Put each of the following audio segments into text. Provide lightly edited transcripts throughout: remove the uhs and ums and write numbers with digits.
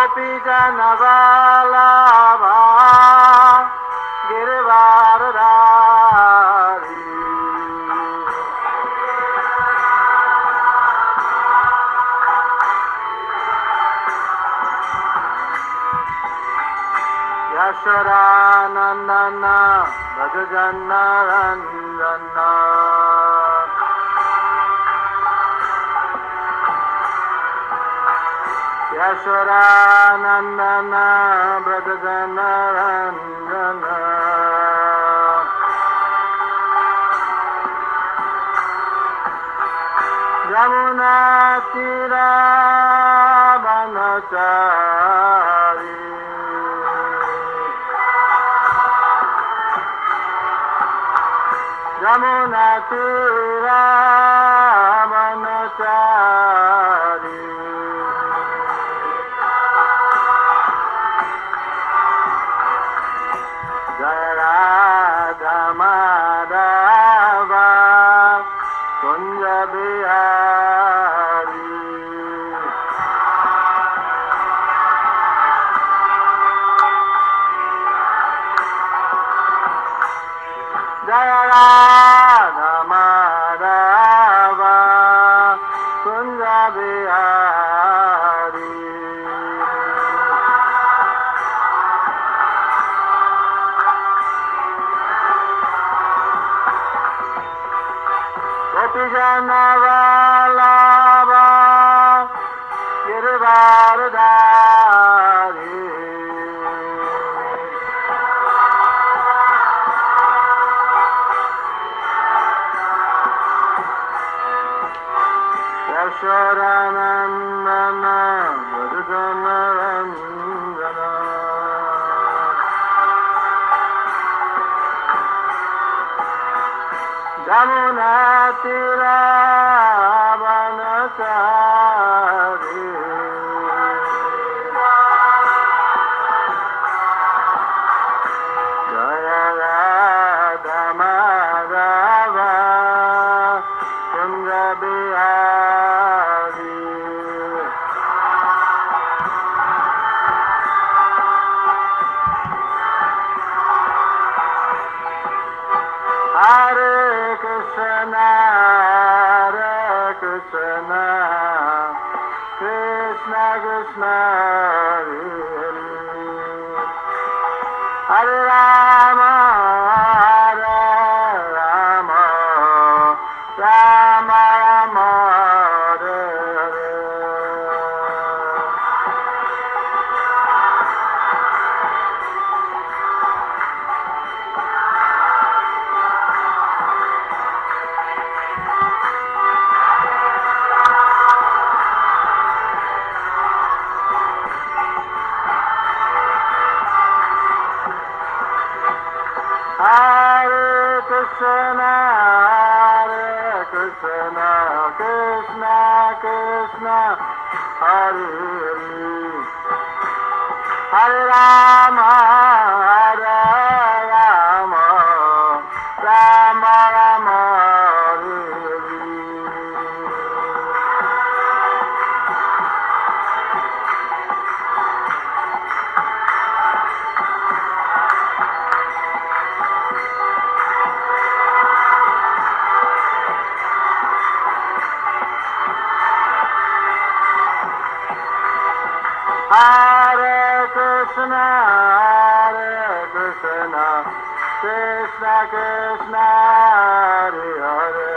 Janavallabha Girivardhari Yashodanandana Bhajajanarandana Yashodanandana Bhajajanarandana Yamuna Tira Vanachari Yamuna Tira Vanachari Jaya Radha Madhava Kunja Bihari Jaya Radha Madhava Kunja Bihari Gopi Janavallabha Girivardhari Yashodanandana Bhajajanarandana Jamuna Tira Vanachari Jaya Radha Madhava Kunja Bihari Hare Krishna, Krishna Krishna, Hare Hare Rama, Hare Rama, Rama Rama, Hare Hare Hare Krishna, Krishna Krishna, Hare Hare Hare Rama, Hare Rama, Rama Rama, Hare Hare Krishna, Krishna Krishna, Hare Hare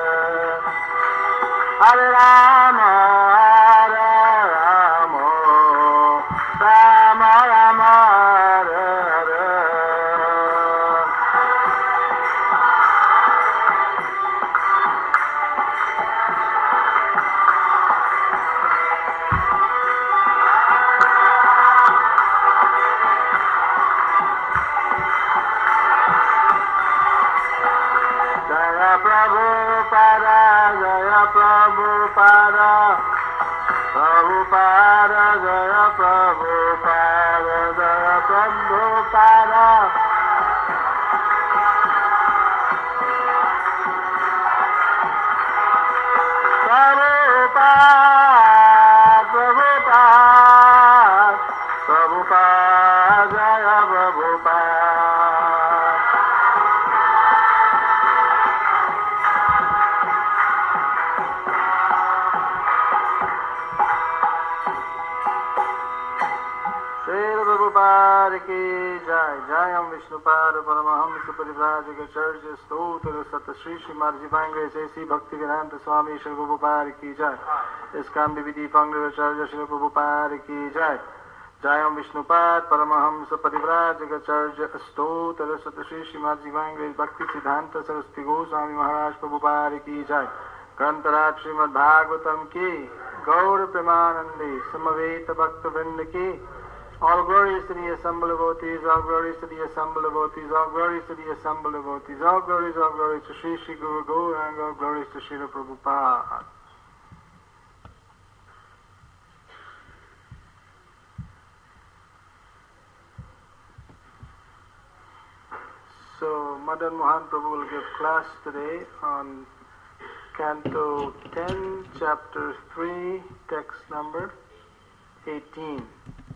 Hare Rama, Hare Rama, Rama Rama, Hare Hare Prabhupada, Jaya Prabhupada, Prabhupada, Jaya Prabhupada, Jaya Prabhupada. Prabhupada, Prabhupada, Vishnupad Paramahamsa Parivrajagacharya Stotra Sata Sri Srimad Jivangre Jayasi Bhakti Vedanta Swami Shri Prabhupada Ki Jai Iskam Vividi Pangracharya Shri Prabhupada Ki Jai Jayam Vishnupad Paramahamsa Parivrajagacharya Stotra Sata Sri Srimad Jivangre Bhakti Siddhanta Saraswati Goswami Maharaj Prabhupada Ki Jai Grantaraj Srimad Bhagavatam Ki Gaur Premanandi Samaveta Bhakta Vrinda Ki. All glories to the assembled devotees, all glories to the assembled devotees, all glories to the assembled devotees, all glories to Sri Sri Guru Gauranga, all glories to Srila Prabhupada. So, Madan Mohan Prabhu will give class today on Canto 10, Chapter 3, text number 18.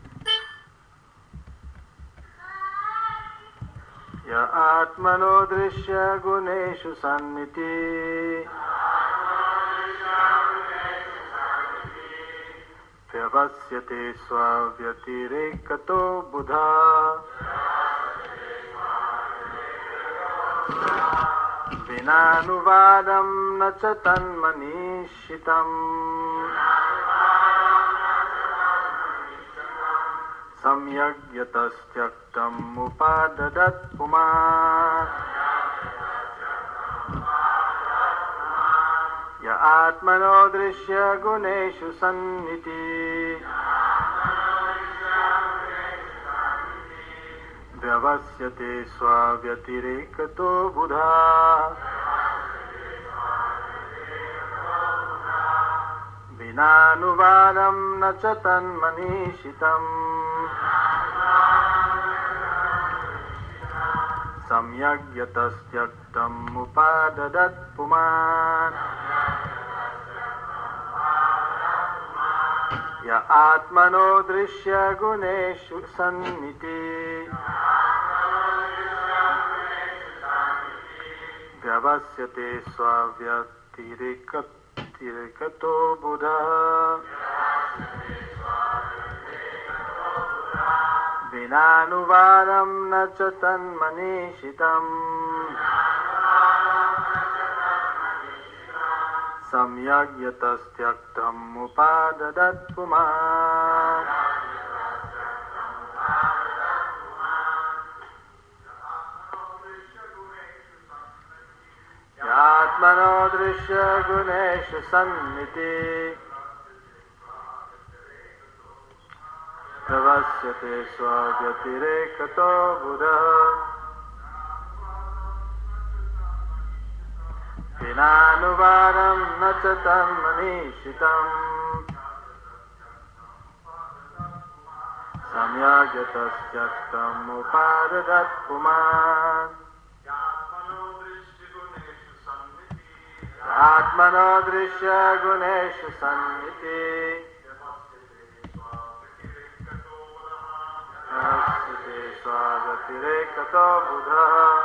Ya Atmano Drishya Guneshu Sanniti Vyavasyate Swavyatirekkato Buddha Vinanuvadam Nacha Tanmanishitam Samyagyatastyaktam Upadadat Puman Ya Atmano Drishya Guneshu Sanniti Vyavasyate Swavyatirekkato Buddha Vinanuvadam Nacha Tanmanishitam Samyagyatastyaktam Upadadat Puman Ya Atmano Drishya Guneshu Sanniti Vyavasyate Swavyatirekkato Buddha Vinanuvadam Nacha Tanmanishitam Samyagyatastyaktam Upadadat Puman Yatmano Drishya Guneshu Sanniti Vyavasyate Swavyatirekkato Buddha Vinanuvadam Nacha Tanmanishitam Samyagyatastyaktam Upadadat Puman Atmano Drishya Guneshu Sanniti Vyavasyate Swavyatirekkato Buddha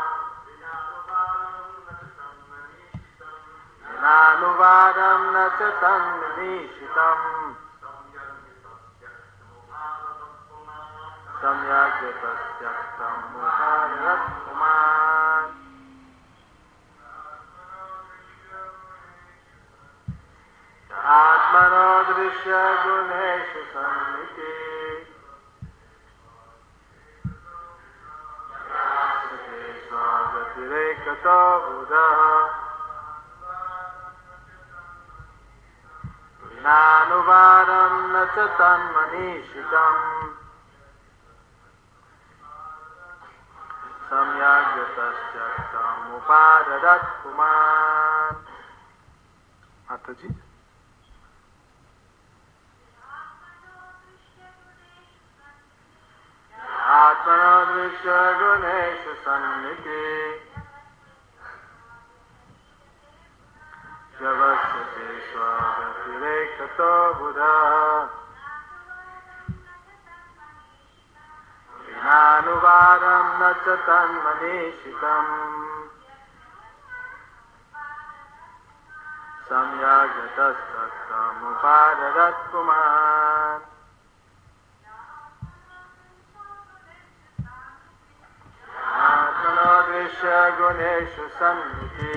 Vinanuvadam Nacha Tanmanishitam Samyagyatastyaktam Upadadat Puman Atmano Drishya Guneshu Sanniti Vyavasyate Swavyatirekkato Buddha Vinanuvadam Nacha Tanmanishitam Samyagyatastyaktam Upadadat Puman. Mataji. Atmano Drishya Guneshu Sanniti Vyavasyate Swavyatirekkato Buddha Vinanuvadam Nacha Tanmanishitam Samyagyatastyaktam Upadadat Puman guneshu sanniti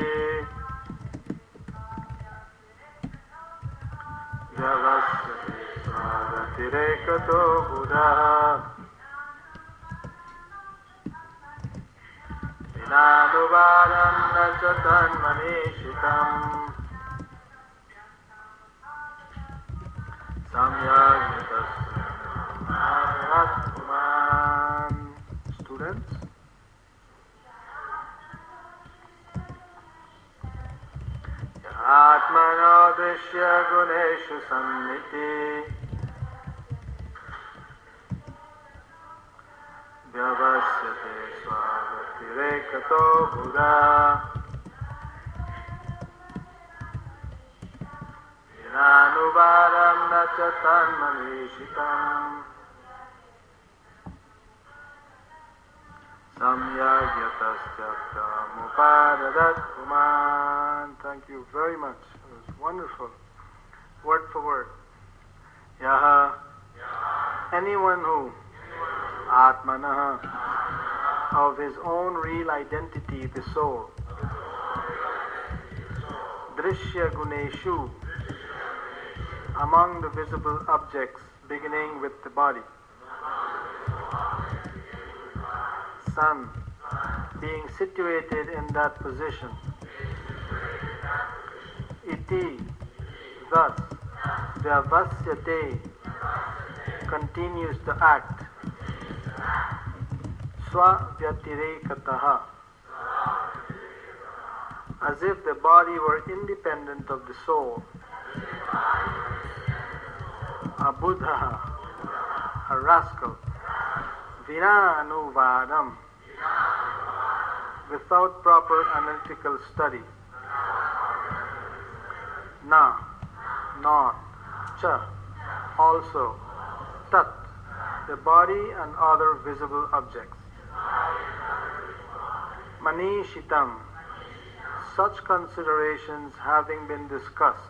vyavasyate svagatirekto buddha vinanuvadam nachatan manishitam samyagitasman. Students, atmano drishya guneshu sanniti vyavasyate svagatirekto buddha vinanuvadam nachatan manishitam samyagyatasyakthamupadat puman. Thank you very much. It was wonderful. Word for word. Yaha. Anyone who Atmanaha, of his own real identity, the soul. Drishya guneshu, among the visible objects, beginning with the body. Sun, being situated in that position. Iti, thus, vyavasyate, continues to act. Swavyatirekataha, as if the body were independent of the soul. A buddha, a rascal. Vinanuvadam, without proper analytical study. Na, not, cha, also, tat, the body and other visible objects. Manishitam, such considerations having been discussed.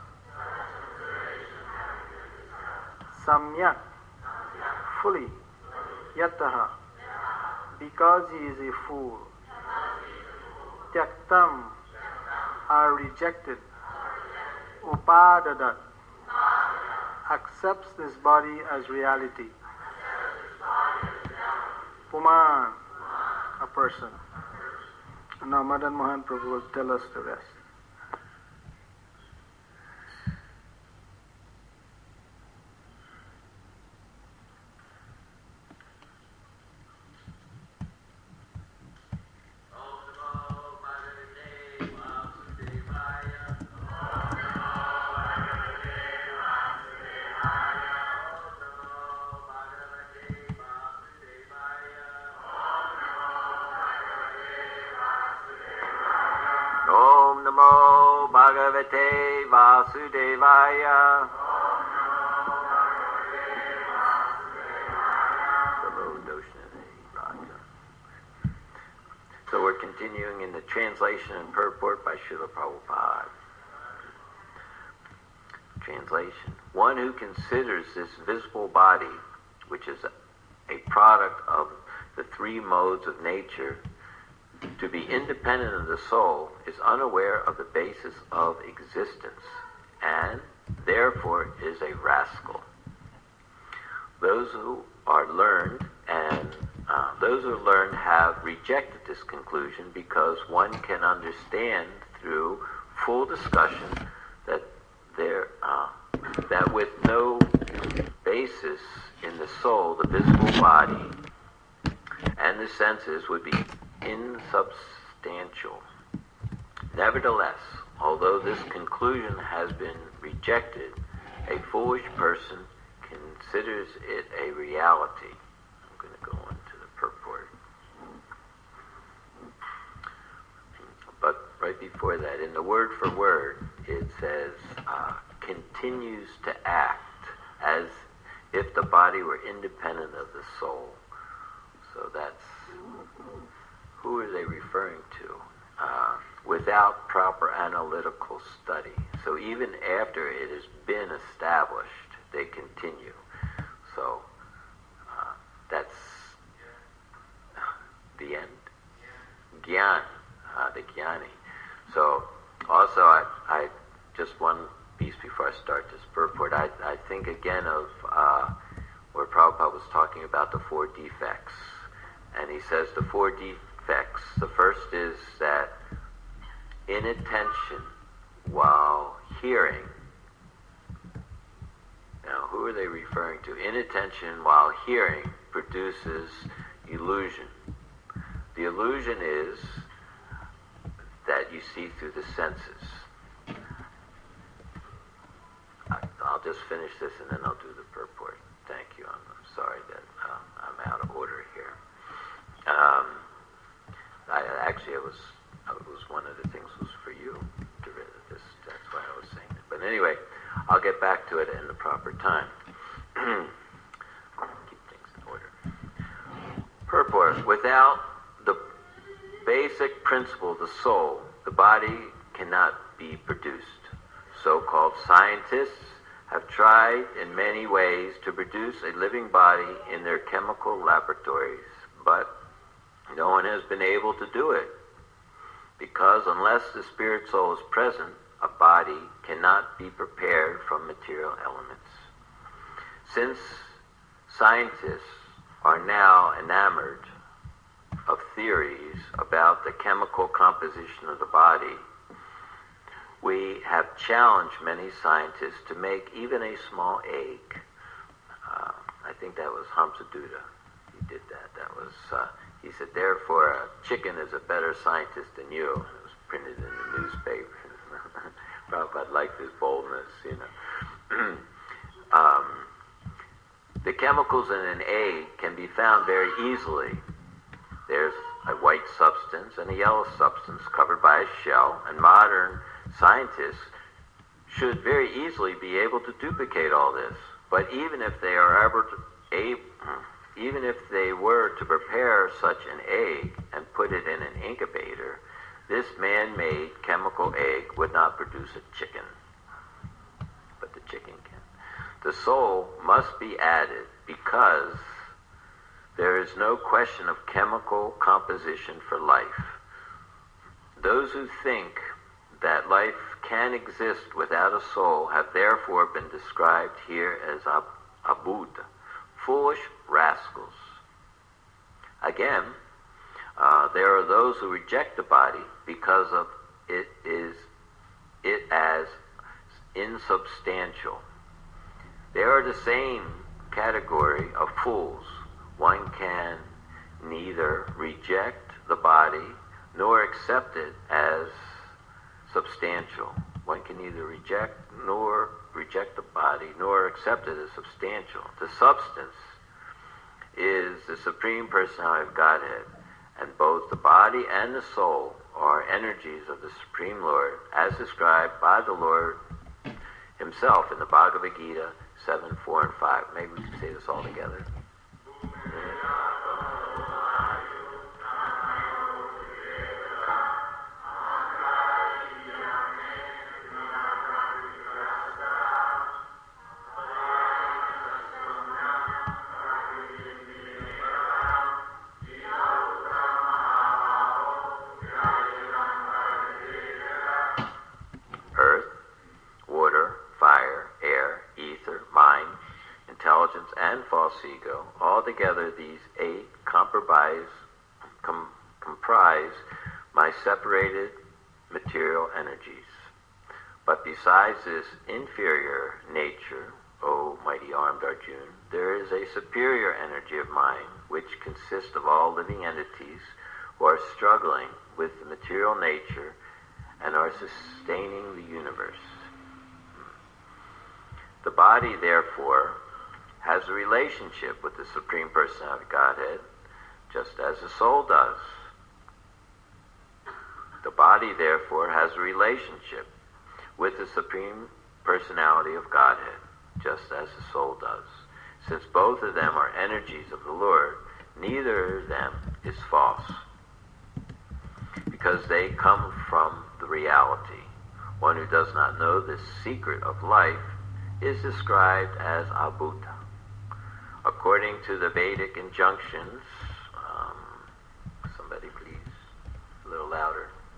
Samyak, fully. Yataha, because he is a fool. Tyaktam, are rejected. Upadadat, accepts this body as reality. Puman, a person. Now Madan Mohan Prabhu will tell us the rest. Vasudevaya. So we're continuing in the translation and purport by Srila Prabhupada. Translation. One who considers this visible body, which is a product of the three modes of nature, to be independent of the soul, is unaware of the basis of existence, and therefore is a rascal. Those who are learned have rejected this conclusion because one can understand through full discussion that that with no basis in the soul, the visible body and the senses would be insubstantial. Nevertheless, although this conclusion has been rejected, a foolish person considers it a reality. I'm going to go on to the purport. But right before that, in the word for word, it says, continues to act as if the body were independent of the soul. So that's, who are they referring to? Without proper analytical study. So even after it has been established, they continue. So that's the end. Gyan, the Jnani. So also I just one piece before I start this purport, I think again of where Prabhupada was talking about the 4 defects. And he says the 4 defects, the first is that inattention while hearing. Now, who are they referring to? Inattention while hearing produces illusion. The illusion is that you see through the senses. I'll just finish this and then I'll do the purport. Thank you. I'm sorry that I'm out of order here. It was one of the things was for you to read this. That's why I was saying it. But anyway, I'll get back to it in the proper time. Keep things in order. Purport. Without the basic principle, the soul, the body cannot be produced. So-called scientists have tried in many ways to produce a living body in their chemical laboratories, but no one has been able to do it, because unless the spirit soul is present, a body cannot be prepared from material elements. Since scientists are now enamored of theories about the chemical composition of the body, we have challenged many scientists to make even a small egg. I think that was Hamsaduta. He did that. That was, he said, therefore, a chicken is a better scientist than you. It was printed in the newspaper. Prabhupada liked his boldness, you know. The chemicals in an egg can be found very easily. There's a white substance and a yellow substance covered by a shell, and modern scientists should very easily be able to duplicate all this. But even if they were to prepare such an egg and put it in an incubator, this man-made chemical egg would not produce a chicken. But the chicken can. The soul must be added because there is no question of chemical composition for life. Those who think that life can exist without a soul have therefore been described here as abhuta, foolish rascals. Again, there are those who reject the body because of it as insubstantial. They are the same category of fools. One can neither reject the body nor accept it as substantial. One can neither reject the body nor accept it as substantial. The substance is the Supreme Personality of Godhead, and both the body and the soul are energies of the Supreme Lord, as described by the Lord himself in the Bhagavad Gita 7, 4, and 5. Maybe we can say this all together. Ego. Altogether, these 8 comprise my separated material energies. But besides this inferior nature, O mighty armed Arjuna, there is a superior energy of mine, which consists of all living entities who are struggling with the material nature and are sustaining the universe. The body, therefore, has a relationship with the Supreme Personality of Godhead, just as the soul does. The body, therefore, has a relationship with the Supreme Personality of Godhead, just as the soul does. Since both of them are energies of the Lord, neither of them is false, because they come from the reality. One who does not know this secret of life is described as abhuta. According to the Vedic injunctions, somebody please, a little louder.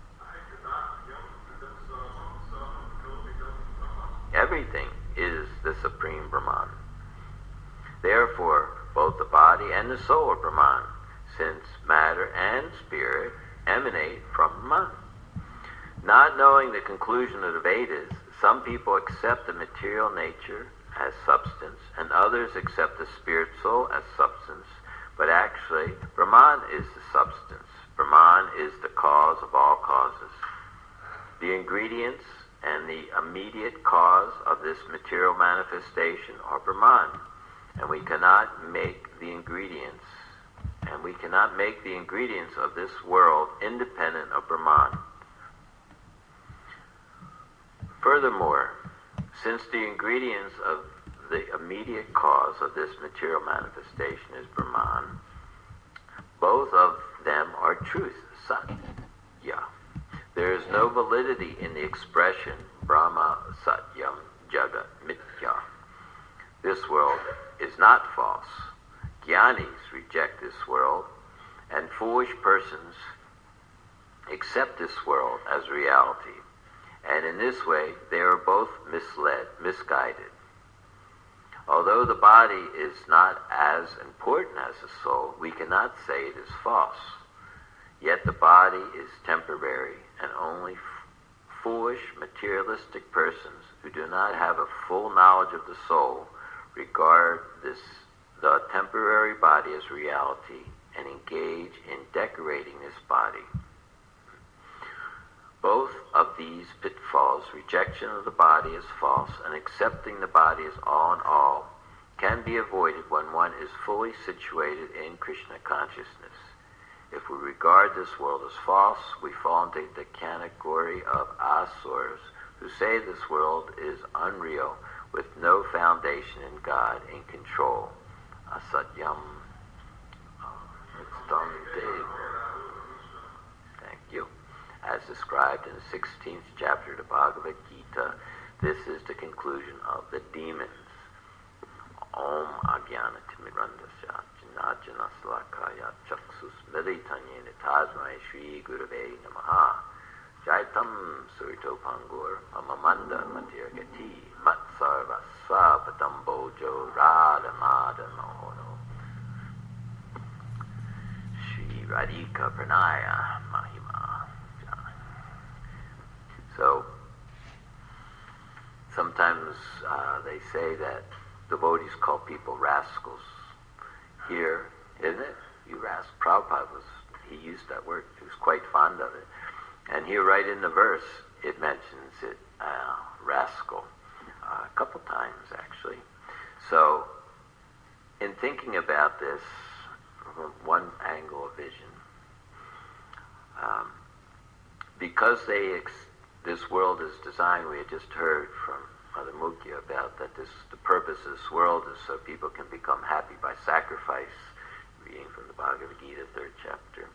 everything is the Supreme Brahman. Therefore, both the body and the soul are Brahman, since matter and spirit emanate from Brahman. Not knowing the conclusion of the Vedas, some people accept the material nature as substance, and others accept the spirit soul as substance, but actually, Brahman is the substance. Brahman is the cause of all causes. The ingredients and the immediate cause of this material manifestation are Brahman, and we cannot make the ingredients of this world independent of Brahman. Furthermore, since the ingredients of the immediate cause of this material manifestation is Brahman, both of them are truth, Satya. There is no validity in the expression Brahma Satyam Jagat Mithya. This world is not false. Jnanis reject this world, and foolish persons accept this world as reality. And in this way, they are both misled, misguided. Although the body is not as important as the soul, we cannot say it is false. Yet the body is temporary, and only foolish, materialistic persons who do not have a full knowledge of the soul regard the temporary body as reality and engage in decorating this body. Both of these pitfalls, rejection of the body as false and accepting the body as all in all, can be avoided when one is fully situated in Krishna consciousness. If we regard this world as false, we fall into the category of asuras, who say this world is unreal, with no foundation in God in control. Asatyam. Thank you. As described in the 16th chapter of the Bhagavad Gita, this is the conclusion of the demons. Om Ajnana Timirandasya Jnana Slakaya Chaksus Militanyena Tasmai Shri Gurave Namaha Jaitam Surito Pangur Amamanda Matirgati Matsarva Swapatam Bojo Radha Madanono Shri Radhika Pranaya Mahima. So sometimes they say that devotees call people rascals. Here, isn't it? You rascal. Prabhupada he used that word. He was quite fond of it. And here, right in the verse, it mentions it, rascal, a couple times actually. So, in thinking about this from one angle of vision, because this world is designed, we had just heard from Mother Mukhya about that the purpose of this world is so people can become happy by sacrifice, reading from the Bhagavad Gita, 3rd chapter.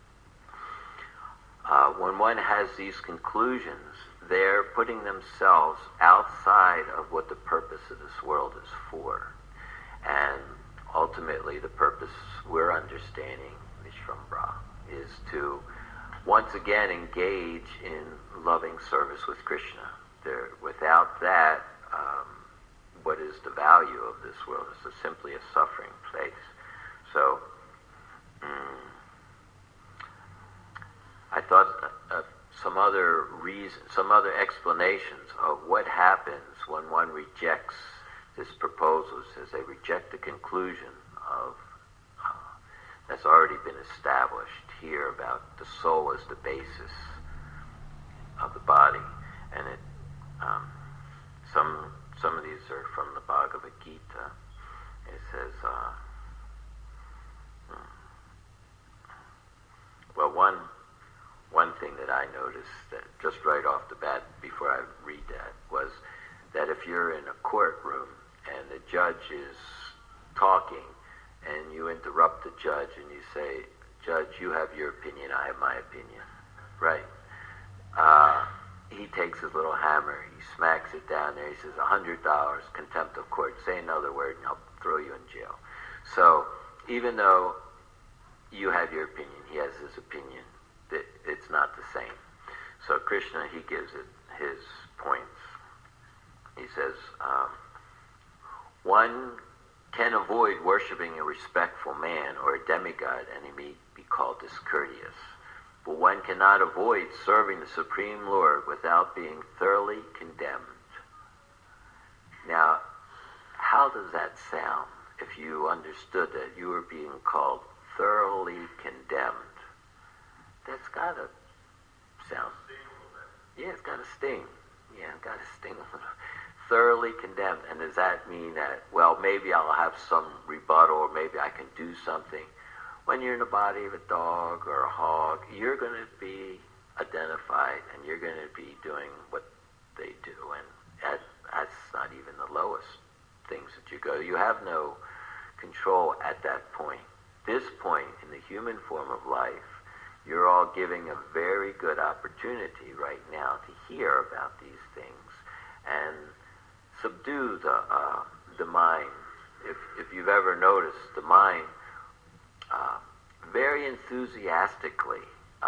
When one has these conclusions, they're putting themselves outside of what the purpose of this world is for. And ultimately, the purpose we're understanding, Vishvambhra, is to once again engage in loving service with Krishna. Without that, what is the value of this world? It's simply a suffering place. So, I thought some other explanations of what happens when one rejects this proposal. Says they reject the conclusion of that's already been established here about the soul as the basis of the body, and it. Some of these are from the Bhagavad Gita. It says, well, one thing that I noticed that just right off the bat before I read that was that if you're in a courtroom and the judge is talking and you interrupt the judge and you say, "Judge, you have your opinion, I have my opinion," right? He takes his little hammer, he smacks it down there, he says, $100, contempt of court, say another word and I'll throw you in jail. So, even though you have your opinion, he has his opinion, it's not the same. So Krishna, he gives it his points He says, one can avoid worshiping a respectful man or a demigod and he may be called discourteous. But one cannot avoid serving the Supreme Lord without being thoroughly condemned. Now, how does that sound if you understood that you were being called thoroughly condemned? That's got to sound... Yeah, it's got to sting. Yeah, it's got to sting a little. Thoroughly condemned. And does that mean that, well, maybe I'll have some rebuttal or maybe I can do something? When you're in the body of a dog or a hog, you're going to be identified and you're going to be doing what they do. And that's not even the lowest things that you go. You have no control at that point. This point in the human form of life, you're all giving a very good opportunity right now to hear about these things and subdue the mind. If you've ever noticed, the mind very enthusiastically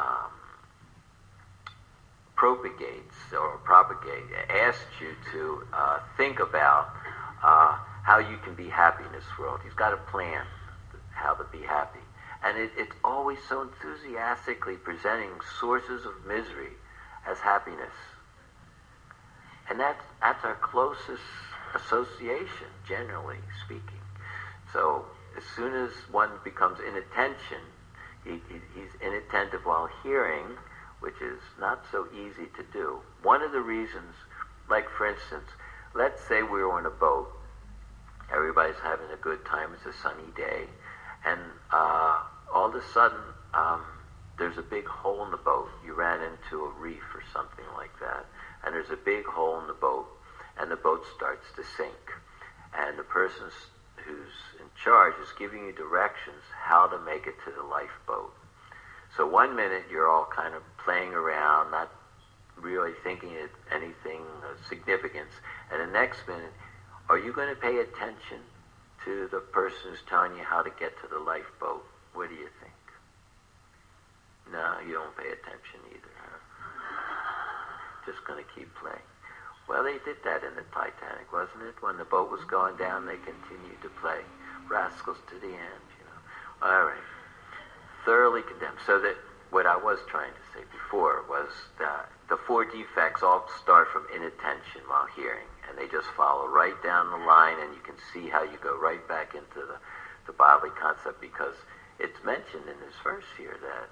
asks you to think about how you can be happy in this world. He's got a plan how to be happy. And it's always so enthusiastically presenting sources of misery as happiness. And that's our closest association, generally speaking. So as soon as one becomes inattention, he's inattentive while hearing, which is not so easy to do. One of the reasons, like for instance, let's say we were on a boat. Everybody's having a good time. It's a sunny day. And all of a sudden, there's a big hole in the boat. You ran into a reef or something like that. And there's a big hole in the boat. And the boat starts to sink. And the person who's in charge is giving you directions how to make it to the lifeboat. So 1 minute, you're all kind of playing around, not really thinking of anything of significance. And the next minute, are you going to pay attention to the person who's telling you how to get to the lifeboat? What do you think? No, you don't pay attention either, huh? Just going to keep playing. Well, they did that in the Titanic, wasn't it? When the boat was going down, they continued to play. Rascals to the end, you know. All right. Thoroughly condemned. So that what I was trying to say before was that the four defects all start from inattention while hearing, and they just follow right down the line, and you can see how you go right back into the bodily concept, because it's mentioned in this verse here that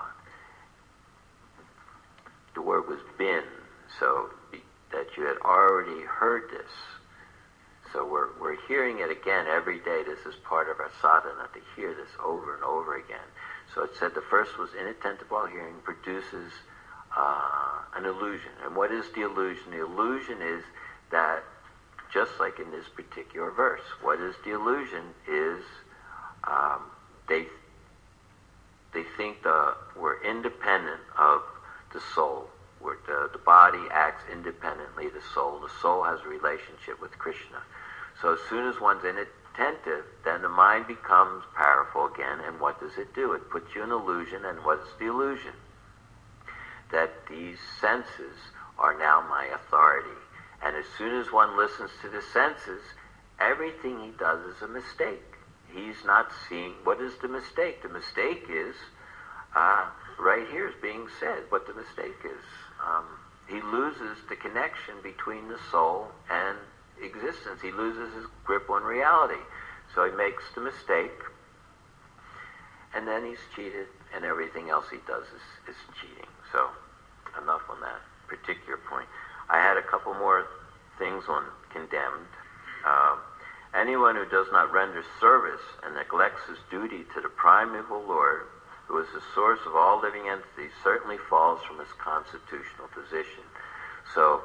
the word was been, so that you had already heard this. So we're hearing it again every day. This is part of our sadhana, to hear this over and over again. So it said the first was inattentive while hearing produces an illusion. And what is the illusion? The illusion is that, just like in this particular verse, what is the illusion is they think we're independent of the soul. Where the body acts independently of the soul. The soul has a relationship with Krishna. So as soon as one's inattentive, then the mind becomes powerful again, and what does it do? It puts you in illusion, and what is the illusion? That these senses are now my authority. And as soon as one listens to the senses, everything he does is a mistake. He's not seeing. What is the mistake? The mistake is, right here is being said, what the mistake is. He loses the connection between the soul and existence. He loses his grip on reality. So he makes the mistake, and then he's cheated, and everything else he does is cheating. So enough on that particular point. I had a couple more things on condemned. Anyone who does not render service and neglects his duty to the primeval Lord, who is the source of all living entities, certainly falls from his constitutional position. So,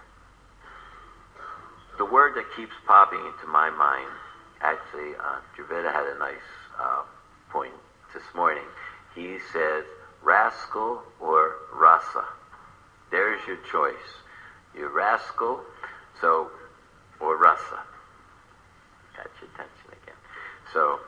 the word that keeps popping into my mind, actually, Dravida had a nice point this morning. He said, rascal or rasa. There's your choice. You're rascal, or rasa. Got your attention again. So,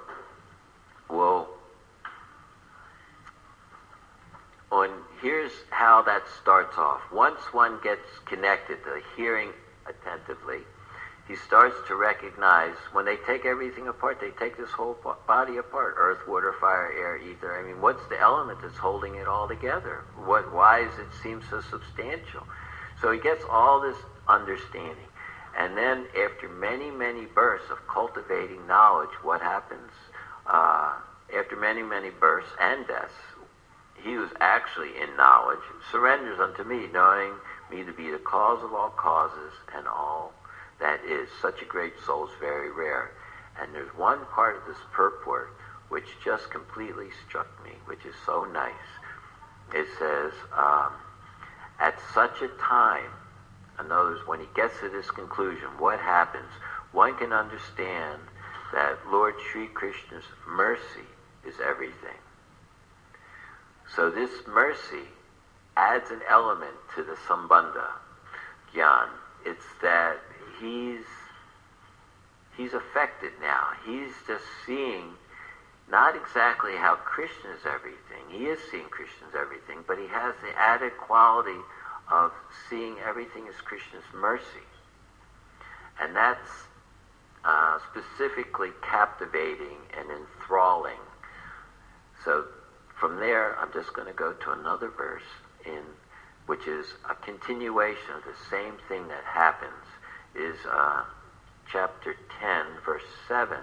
here's how that starts off. Once one gets connected, the hearing attentively, he starts to recognize when they take everything apart, they take this whole body apart, earth, water, fire, air, ether. I mean, what's the element that's holding it all together? Why does it seem so substantial? So he gets all this understanding. And then after many, many births of cultivating knowledge, what happens? After many, many births and deaths, he who's actually in knowledge surrenders unto me, knowing me to be the cause of all causes and all that is. Such a great soul is very rare. And there's one part of this purport which just completely struck me, which is so nice. It says, at such a time, in other words, when he gets to this conclusion, what happens? One can understand that Lord Sri Krishna's mercy is everything. So this mercy adds an element to the Sambandha Gyan. It's that he's affected now. He's just seeing not exactly how Krishna is everything. He is seeing Krishna as everything, but he has the added quality of seeing everything as Krishna's mercy. And that's specifically captivating and enthralling. So from there, I'm just going to go to another verse, which is a continuation of the same thing that happens, is chapter 10, verse 7.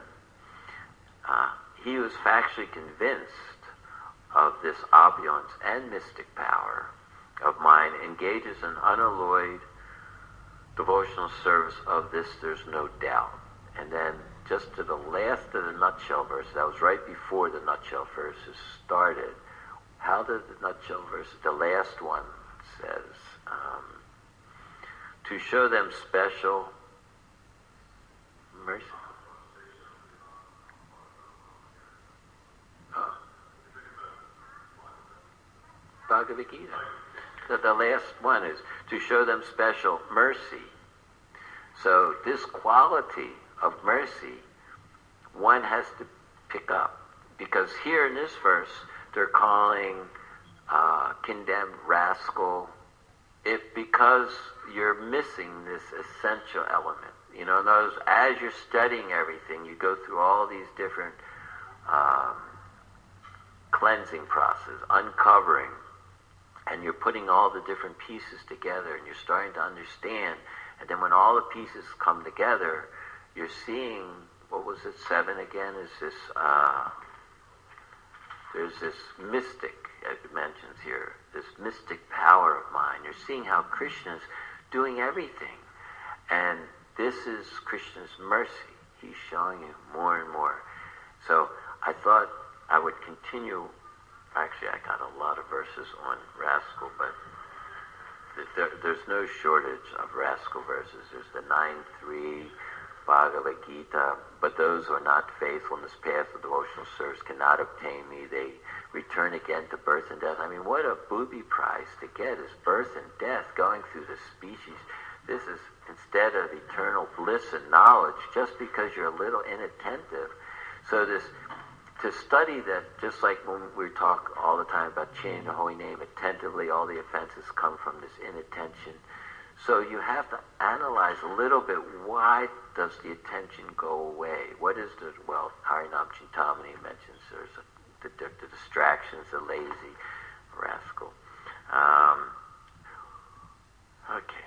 He who is factually convinced of this opulence and mystic power of mine engages in unalloyed devotional service of this, there's no doubt. And then just to the last of the nutshell verse, that was right before the nutshell verses started. How did the nutshell verse, the last one says, to show them special mercy. Bhagavad Gita. The last one is to show them special mercy. So this quality of mercy, one has to pick up. Because here in this verse, they're calling condemned rascal, because you're missing this essential element. You know, in other words, as you're studying everything, you go through all these different cleansing process, uncovering, and you're putting all the different pieces together, and you're starting to understand. And then when all the pieces come together, you're seeing, what was it, 7 again, is this, there's this mystic, it mentions here, this mystic power of mine. You're seeing how Krishna's doing everything. And this is Krishna's mercy. He's showing you more and more. So I thought I would continue. Actually, I got a lot of verses on rascal, but there's no shortage of rascal verses. There's the 9.3 Bhagavad Gita, but those who are not faithful in this path of devotional service cannot obtain me. They return again to birth and death. I mean, what a booby prize to get is birth and death, going through the species. This is instead of eternal bliss and knowledge, just because you're a little inattentive. So this, to study that, just like when we talk all the time about chanting the holy name attentively, all the offenses come from this inattention. So you have to analyze a little bit, why does the attention go away? What is the, well, Harinam Chintamani mentions there's the distractions, the lazy rascal. Okay.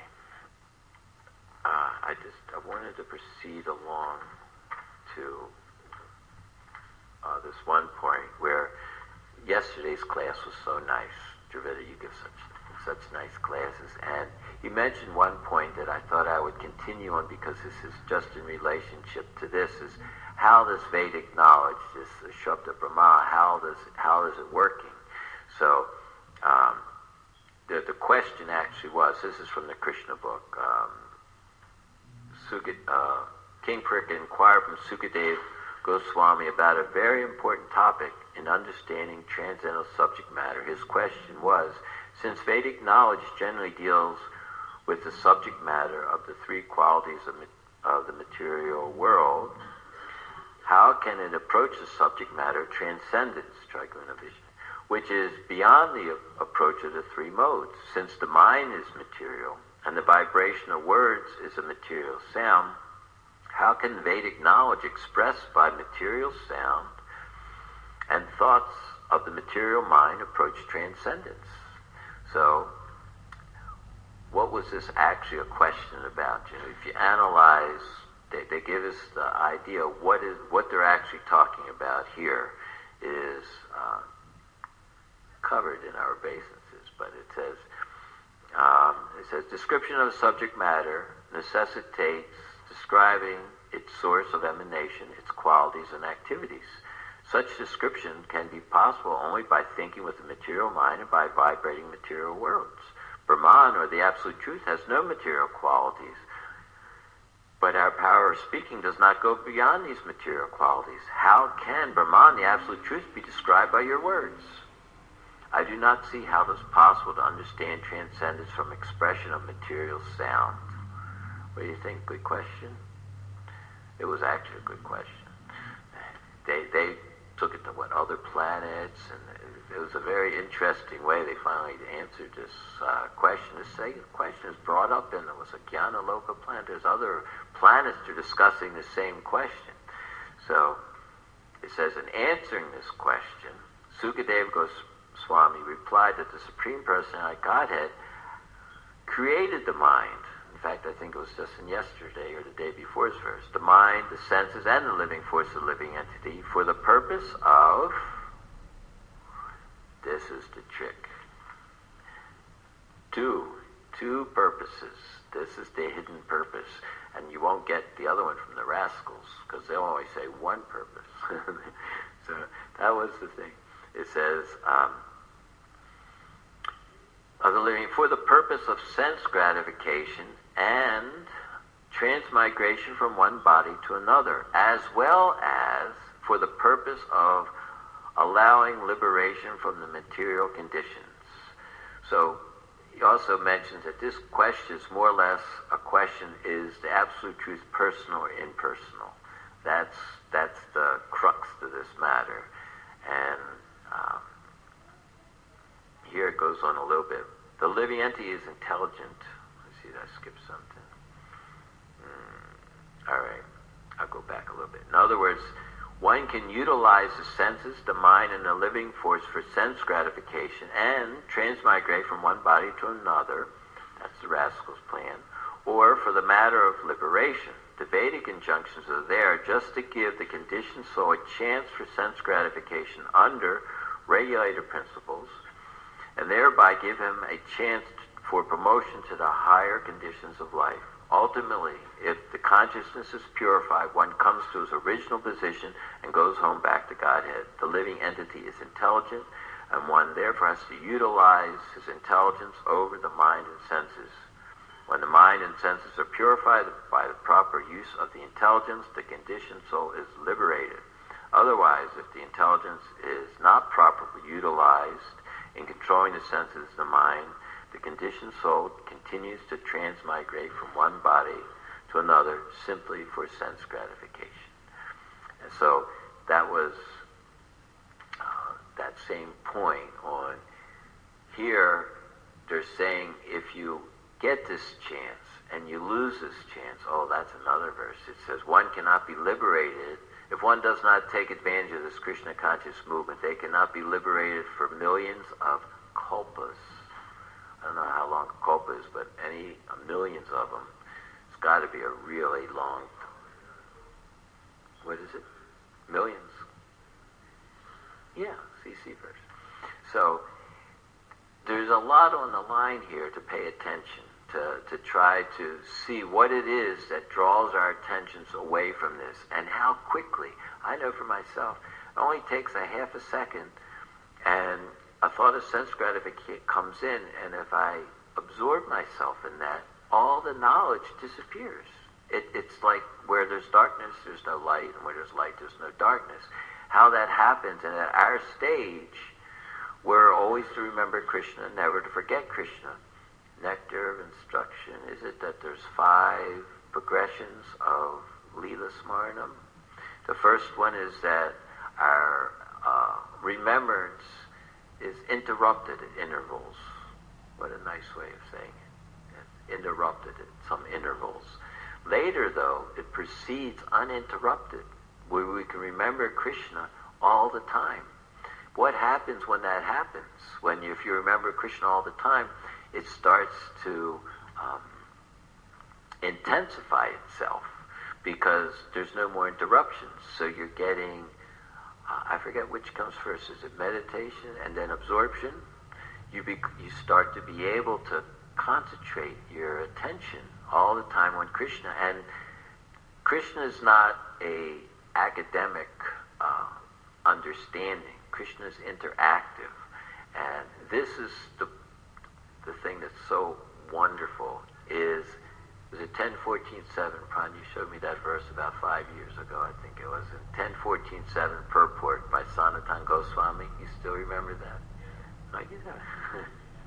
I wanted to proceed along to this one point where yesterday's class was so nice. Dravida, you give such nice classes. And you mentioned one point that I thought I would continue on, because this is just in relationship to this, is how this Vedic knowledge, this Shabda Brahma, how is it working? So the question actually was, this is from the Krishna book, King Parikshit inquired from Sukadev Goswami about a very important topic in understanding transcendental subject matter. His question was, since Vedic knowledge generally deals with the subject matter of the three qualities of the material world, how can it approach the subject matter of transcendence, Triguna Vision, which is beyond the approach of the three modes? Since the mind is material and the vibration of words is a material sound, how can Vedic knowledge expressed by material sound and thoughts of the material mind approach transcendence? So, what was this actually a question about? You know, if you analyze, they give us the idea of what they're actually talking about here is covered in our obeisances, but it says description of subject matter necessitates describing its source of emanation, its qualities and activities. Such description can be possible only by thinking with the material mind and by vibrating material worlds. Brahman, or the Absolute Truth, has no material qualities, but our power of speaking does not go beyond these material qualities. How can Brahman, the Absolute Truth, be described by your words? I do not see how it is possible to understand transcendence from expression of material sound. What do you think? Good question? It was actually a good question. They took it to other planets, and it was a very interesting way they finally answered this question. The question is brought up in it was a Jnana-loka planet. There's other planets that are discussing the same question. So it says, in answering this question, Sukadeva Goswami replied that the Supreme Personality Godhead created the mind. In fact, I think it was just in yesterday or the day before's verse. The mind, the senses, and the living force of the living entity for the purpose of, this is the trick, two purposes. This is the hidden purpose. And you won't get the other one from the rascals, because they'll always say one purpose. So that was the thing. It says, of the living for the purpose of sense gratification and transmigration from one body to another, as well as for the purpose of allowing liberation from the material conditions. So he also mentions that this question is more or less a question, is the Absolute Truth personal or impersonal? That's the crux to this matter. And here it goes on a little bit. The living entity is intelligent. Let's see, I skipped something. All right, I'll go back a little bit. In other words, one can utilize the senses, the mind, and the living force for sense gratification and transmigrate from one body to another. That's the rascal's plan. Or for the matter of liberation. The Vedic injunctions are there just to give the conditioned soul a chance for sense gratification under regulated principles, and thereby give him a chance for promotion to the higher conditions of life. Ultimately, if the consciousness is purified, one comes to his original position and goes home back to Godhead. The living entity is intelligent, and one therefore has to utilize his intelligence over the mind and senses. When the mind and senses are purified by the proper use of the intelligence, the conditioned soul is liberated. Otherwise, if the intelligence is not properly utilized in controlling the senses of the mind, the conditioned soul continues to transmigrate from one body to another simply for sense gratification. And so that was that same point on here. They're saying if you get this chance and you lose this chance, oh, that's another verse. It says one cannot be liberated if one does not take advantage of this Krishna conscious movement. They cannot be liberated for millions of kalpas. I don't know how long a kalpa is, but millions of them. It's got to be a really long. What is it? Millions. Yeah, CC verse. So there's a lot on the line here to pay attention to try to see what it is that draws our attentions away from this, and how quickly. I know for myself, it only takes a half a second, and a thought of sense gratification comes in, and if I absorb myself in that, all the knowledge disappears. It's like where there's darkness, there's no light, and where there's light, there's no darkness. How that happens, and at our stage, we're always to remember Krishna, never to forget Krishna. Nectar of instruction, is it that there's 5 progressions of Leela Smaranam? The first one is that our remembrance is interrupted at intervals. What a nice way of saying it. interrupted at some intervals. Later, though, it proceeds uninterrupted, where we can remember Krishna all the time. What happens when that happens? If you remember Krishna all the time, it starts to intensify itself because there's no more interruptions. So you're getting, I forget which comes first. Is it meditation and then absorption? You start to be able to concentrate your attention all the time on Krishna. And Krishna is not a academic understanding. Krishna is interactive. And this is the thing that's so wonderful is, was it 10.14.7? Pran, you showed me that verse about 5 years ago, I think it was. In 10.14.7 purport by Sanatana Goswami. You still remember that? Oh, yeah.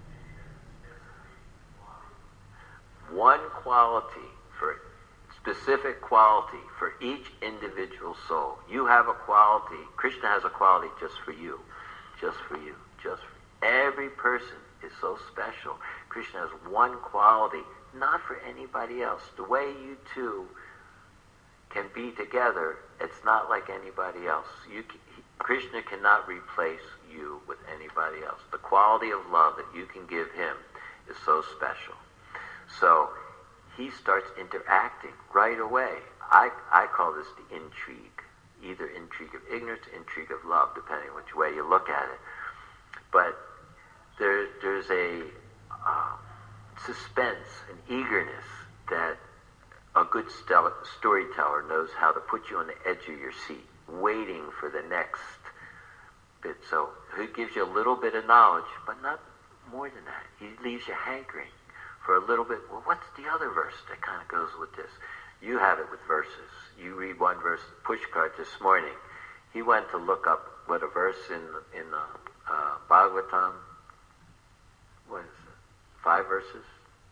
One quality, for specific quality for each individual soul. You have a quality. Krishna has a quality just for you. Just for you. Just for you. Every person is so special. Krishna has one quality, not for anybody else. The way you two can be together, it's not like anybody else. Krishna cannot replace you with anybody else. The quality of love that you can give him is so special. So he starts interacting right away. I call this the intrigue. Either intrigue of ignorance, intrigue of love, depending on which way you look at it. But there's a suspense, an eagerness that a good storyteller knows how to put you on the edge of your seat, waiting for the next bit. So he gives you a little bit of knowledge, but not more than that. He leaves you hankering for a little bit. Well, what's the other verse that kind of goes with this? You have it with verses. You read one verse, Pushkar this morning. He went to look up what a verse in Bhagavatam, what is it, 5 verses?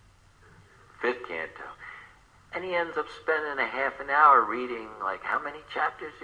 5th canto. And he ends up spending a half an hour reading, like, how many chapters?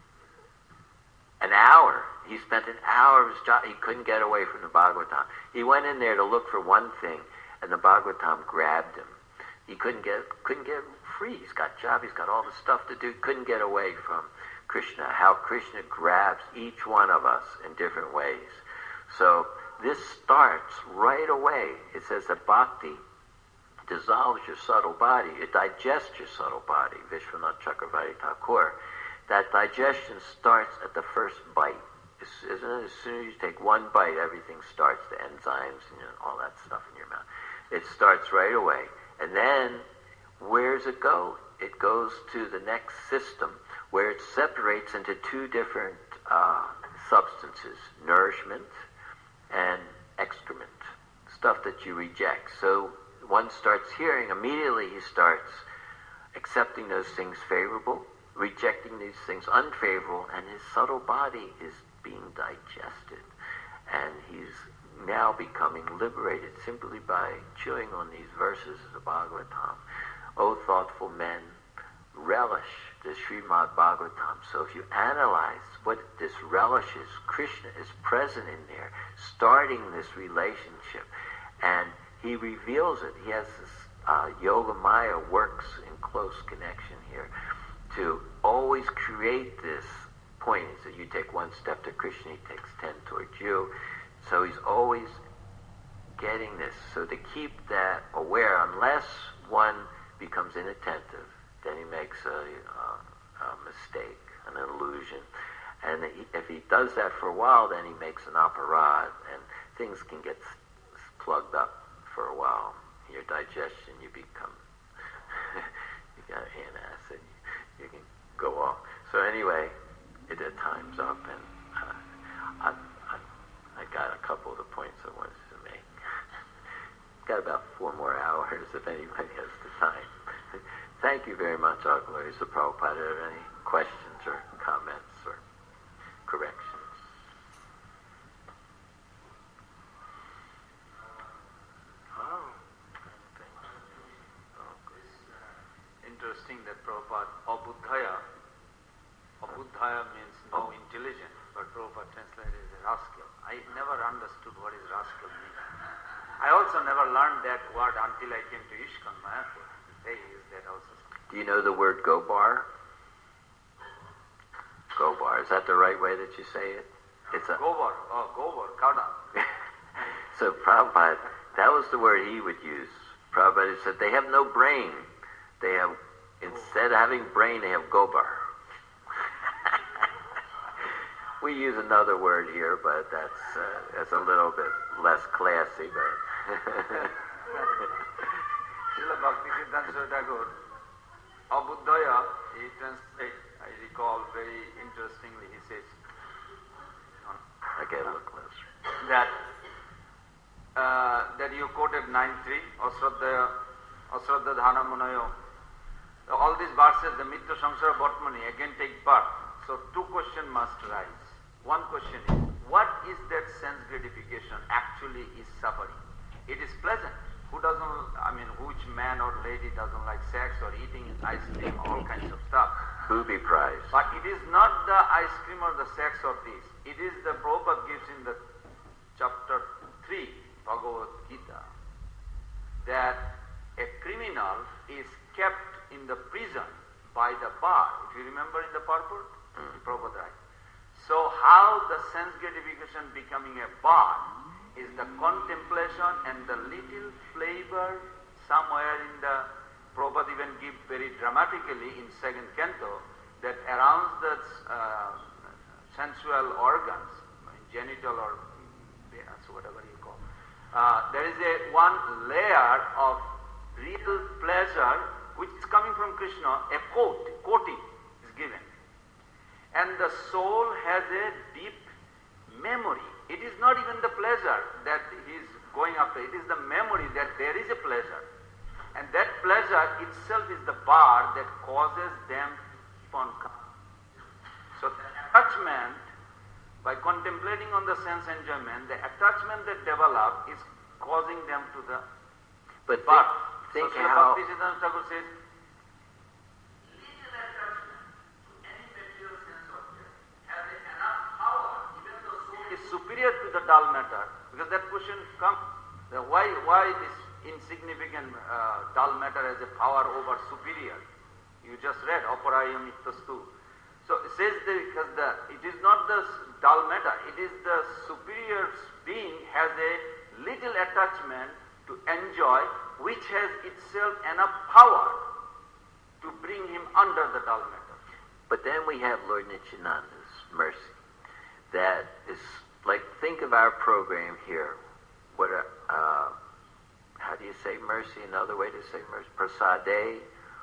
An hour. He spent an hour of his job. He couldn't get away from the Bhagavatam. He went in there to look for one thing, and the Bhagavatam grabbed him. He couldn't get free. He's got job. He's got all the stuff to do. Couldn't get away from Krishna. How Krishna grabs each one of us in different ways. So this starts right away. It says that bhakti dissolves your subtle body. It digests your subtle body. Vishwanath Chakravarti Thakur. That digestion starts at the first bite. Isn't it? As soon as you take one bite, everything starts, the enzymes and all that stuff in your mouth. It starts right away. And then, where does it go? It goes to the next system where it separates into 2 different substances, nourishment and excrement, stuff that you reject. So one starts hearing, immediately he starts accepting those things favorable, rejecting these things unfavorable, and his subtle body is being digested. And he's now becoming liberated simply by chewing on these verses of the Bhagavatam. O thoughtful men, relish the Srimad Bhagavatam. So if you analyze what this relish is, Krishna is present in there, starting this relationship. And he reveals it. He has this, Yoga Maya works in close connection here to always create this point. So you take one step to Krishna, he takes 10 towards you. So he's always getting this. So to keep that aware, unless one becomes inattentive, then he makes a mistake, an illusion. And if he does that for a while, then he makes an aparad, and things can get plugged up for a while. Your digestion, you become, you got antacid, you can go off. So anyway, the time's up, and I got a couple of the points I wanted to make. Got about 4 more hours if anybody has the time. Thank you very much, Our Glories of Prabhupada. Are there any questions or comments or corrections? Interesting that Prabhupada, Abudhaya means no intelligent, but Prabhupada translated as rascal. I never understood what is rascal means. I also never learned that word until I came to ISKCON Mayapur. They use that also. Do you know the word Gobar? Gobar. Is that the right way that you say it? It's a Gobar, cow dung. So Prabhupada, that was the word he would use. Prabhupada said they have no brain. They have, instead of having brain, they have Gobar. We use another word here, but that's a little bit less classy. But Srila Bhakti-Siddhanta Thakur, Abuddhaya, he translates, I recall very interestingly, he says, okay, look closer. that you quoted 9.3, Asraddha Dhana Munayo. All these verses, the Mitra Samsara Bhatmani, again take part. So two questions must rise. One question is, what is that sense gratification actually is suffering? It is pleasant. Which man or lady doesn't like sex or eating ice cream, all kinds of stuff. Booby prize. But it is not the ice cream or the sex or this. It is the Prabhupada gives in the chapter 3, Bhagavad Gita, that a criminal is kept in the prison by the bar. If you remember in the purport, Prabhupada writes. So how the sense gratification becoming a bar is the contemplation and the little flavor somewhere in the Prabhupada even give very dramatically in second canto that around the sensual organs, genital or whatever you call, there is one layer of real pleasure which is coming from Krishna, a coating is given. And the soul has a deep memory. It is not even the pleasure that he is going after, it is the memory that there is a pleasure. And that pleasure itself is the bar that causes them to keep on coming. So the attachment, by contemplating on the sense enjoyment, the attachment that develop is causing them to the But bar. think So how... Bhakti-Siddhanta Thakur says, little attachment to any material sense object has enough power, even though soul is superior to the dull matter, because that question comes, why this insignificant dull matter has a power over superior? You just read, Aparayam Ittastu. So it says that because it is not the dull matter, it is the superior being has a little attachment to enjoy, which has itself enough power to bring him under the dull matter. But then we have Lord Nityananda's mercy. That is like, think of our program here. What how do you say mercy? Another way to say mercy? Prasade?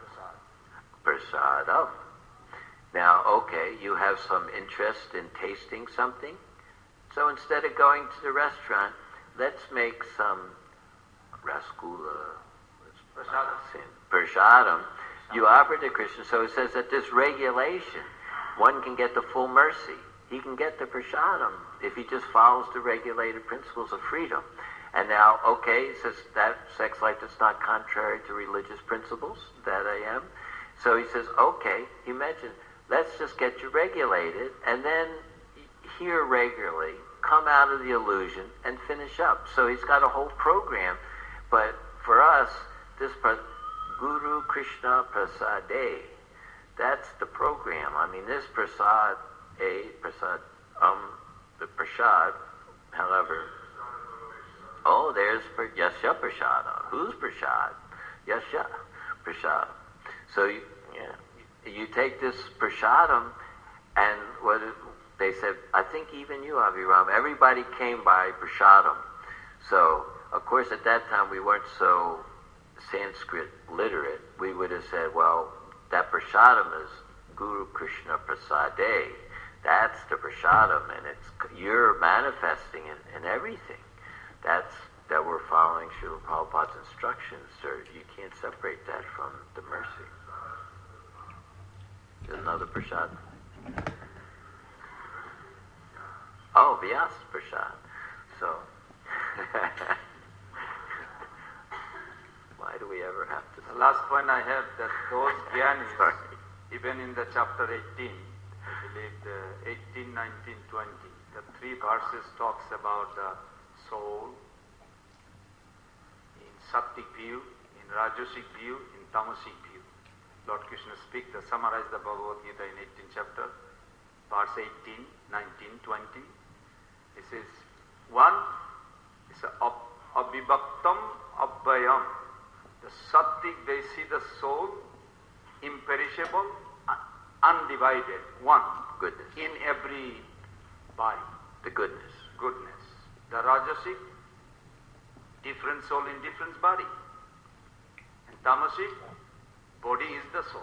Prasadam. Now, okay, you have some interest in tasting something. So instead of going to the restaurant, let's make some rasgula, prasadam. You offer to Krishna. So it says that this regulation, one can get the full mercy. He can get the prasadam if he just follows the regulated principles of freedom. And now, okay, he says that sex life is not contrary to religious principles, that I am. So he says, okay, he mentioned, let's just get you regulated, and then hear regularly, come out of the illusion, and finish up. So he's got a whole program. But for us, this Guru Krishna Prasade, that's the program. I mean, this prasad, the prasad, however, oh, there's Yasya Prasada. Who's Prasad? Yasya Prasada. So you take this prasadam, and they said, I think even you, Abhiram, everybody came by prasadam. So, of course, at that time we weren't so Sanskrit literate. We would have said, well, that prasadam is Guru Krishna Prasade. That's the prasadam, and you're manifesting in everything. That's that we're following Srila Prabhupada's instructions, sir. You can't separate that from the mercy. There's another prasad. Oh, Vyas prasad. So, why do we ever have to... The last point I have, that those jnanis, even in the chapter 18, I believe the 18, 19, 20, the three verses talks about the soul, Sattic view, in Rajasic view, in Tamasic view. Lord Krishna summarize the Bhagavad Gita in 18th chapter, verse 18, 19, 20. He says, one is abhibhaktam abhayam. The Sattic, they see the soul, imperishable, undivided, one. Goodness. In every body. The goodness. Goodness. The Rajasic, different soul in different body. And Tamasic, body is the soul.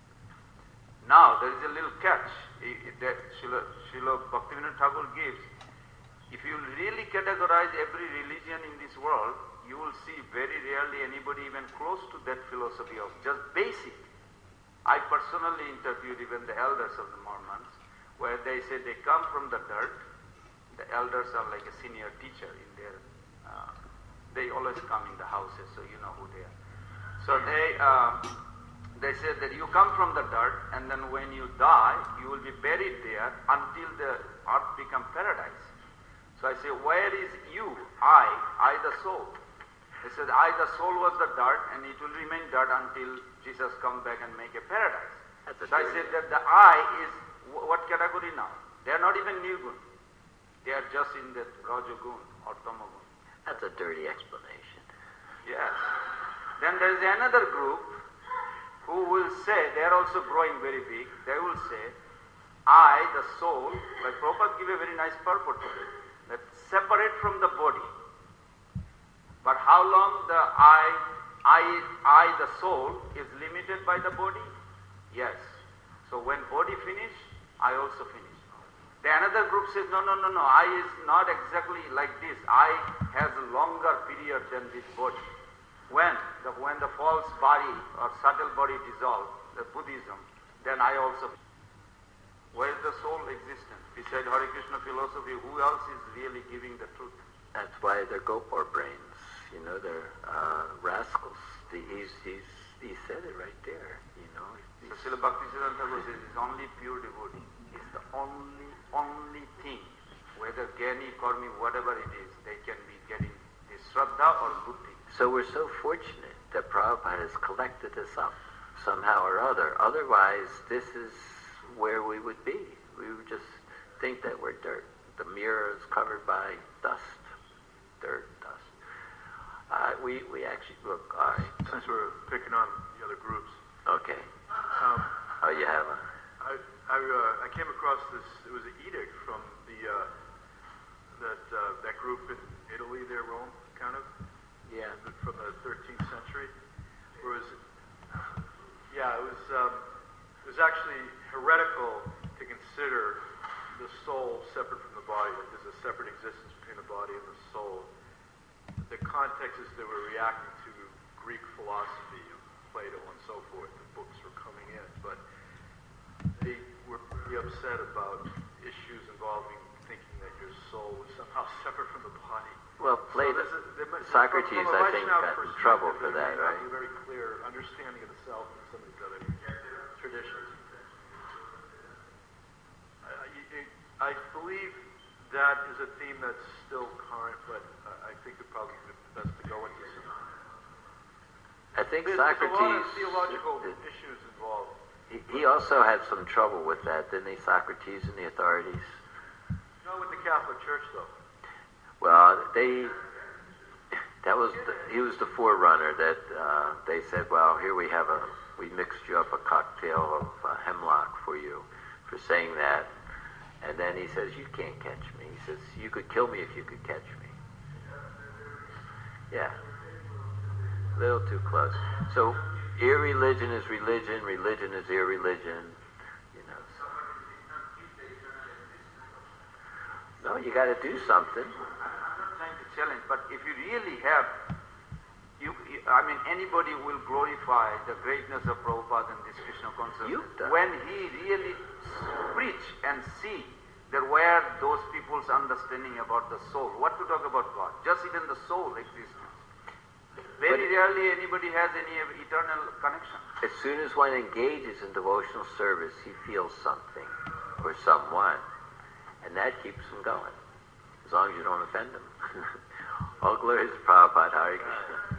Now there is a little catch that Srila Bhaktivinoda Thakur gives. If you really categorize every religion in this world, you will see very rarely anybody even close to that philosophy of just basic. I personally interviewed even the elders of the Mormons, where they say they come from the dirt. The elders are like a senior teacher in their, they always come in the houses, so you know who they are. So they say that you come from the dirt, and then when you die, you will be buried there until the earth becomes paradise. So I say, where is you? I the soul. They said, I the soul was the dirt, and it will remain dirt until Jesus comes back and make a paradise. So I said that the I is what category now? They are not even Nirgun. They are just in that Rajagun or Tamagun. That's a dirty explanation. Yes. Then there is another group who will say, they are also growing very big, they will say, I, the soul, like Prabhupada give a very nice purport to it, that separate from the body. But how long the I, the soul, is limited by the body? Yes. So when body finish, I also finish. The another group says, no, I is not exactly like this. I has a longer period than this body. When the false body or subtle body dissolves, the Buddhism, then I also. Where is the soul existence? Beside Hare Krishna philosophy, who else is really giving the truth? That's why they're Gopar brains. You know, they're rascals. He said it right there. You know. So Srila Bhaktisiddhanta Thakur says it's only pure devotee. It's the only thing, whether Gyani, Karmi, whatever it is, they can be getting this Shraddha or Buddhi. So we're so fortunate that Prabhupada has collected this up somehow or other. Otherwise, this is where we would be. We would just think that we're dirt. The mirror is covered by dust, dirt, dust. We actually look. All right. Since we're picking on the other groups. Okay. You have a. I came across this. It was an edict from that group in Italy, there, Rome, kind of. Yeah. From the 13th century. Where it was actually heretical to consider the soul separate from the body. Like there's a separate existence between the body and the soul. The context is they were reacting to Greek philosophy of Plato and so forth. The books were coming in, but they were pretty upset about issues involving thinking that your soul was somehow separate from the body. Well, Plato, Socrates, I think, got in trouble for that, right? A very clear understanding of the self and some of these other traditions. I believe that is a theme that's still current, but I think it probably would be best to go into some. I think There's Socrates. a lot of theological issues involved. He also had some trouble with that, didn't he, Socrates and the authorities? Not with the Catholic Church, though. Well, he was the forerunner that they said, well, here we mixed you up a cocktail of hemlock for you for saying that. And then he says, you can't catch me. He says, you could kill me if you could catch me. Yeah. A little too close. So irreligion is religion, religion is irreligion. You know. No, you got to do something. I'm not trying to challenge, but if you really have, anybody will glorify the greatness of Prabhupada and this Krishna consciousness when he really preach and see that where those people's understanding about the soul. What to talk about God? Just even the soul existence. Very rarely anybody has any eternal connection. As soon as one engages in devotional service, he feels something or someone, and that keeps him going, as long as you don't offend him. All glory to Prabhupada. Hare Krishna.